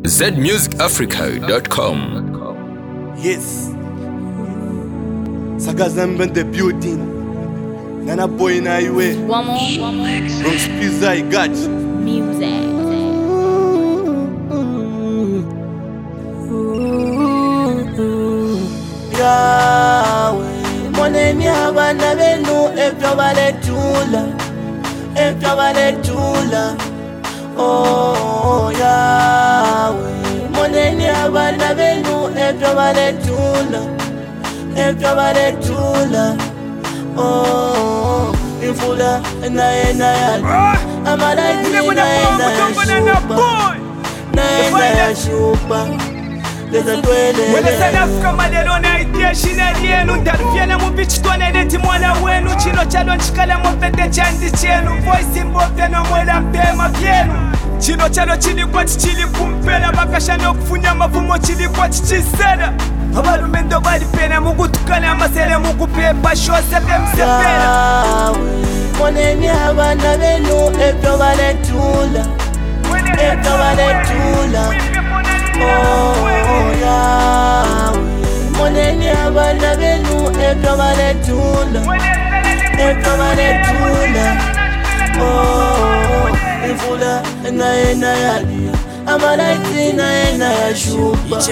zmusicafrica.com. Yes. Sagazamba in the building. Nana boy in highway. One more. Bronx Pizza, I got you. Music. Yahweh, moneni abana benu ebyo baletula. Oh Yahweh, moneni abana benu ebyo baletula. Oh, imvula naena yali amalaiki naena yashupa Mwelesanafuka malero na itia shinari yenu Ntarufiana mubichitwane neti mwana wenu Chino chalo nchikala mwepete chandi chenu Voice mbovya na mwela mpema vyenu Chino chalo chili kwa chichili kumpela Bakashano kufunya mavumo chili kwa chichisera Abalumendo bali pena mugutukana amasele mugupepa Shose demsepera Moneni abana benu ebyo baletula Oh Yahweh, moneni abana benu ebyo baletula. Oh, imvula naena yali amalaiki naena yashupa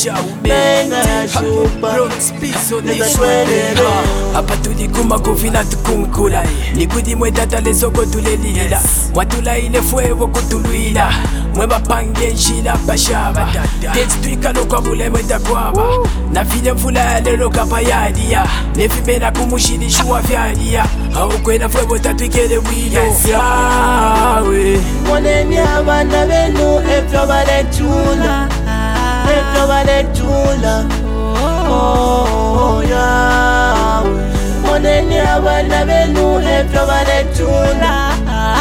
Apa tulikuma kuvina tukunkula Nikudi mwedata lezoko tulelila Watula ile fuevo kutuluila Mweba pange njila bashaba Teti tuikalo kwa mule mweda kwaba Na vile mvula ya lero kapa yadia Nefimena kumushini shuwa vyadia Haukwena fuevo tatuikele wilo Yahweh, moneni abana benu ebyo baletula. Oh Yahweh, moneni abana benu ebyo baletula.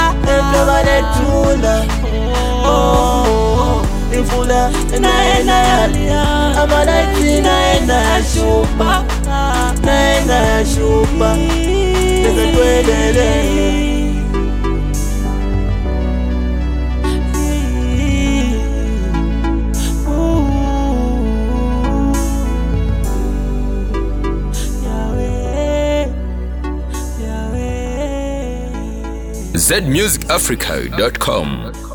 Oh, imvula naena yali amalaiki naena yashupa zmusicafrica.com.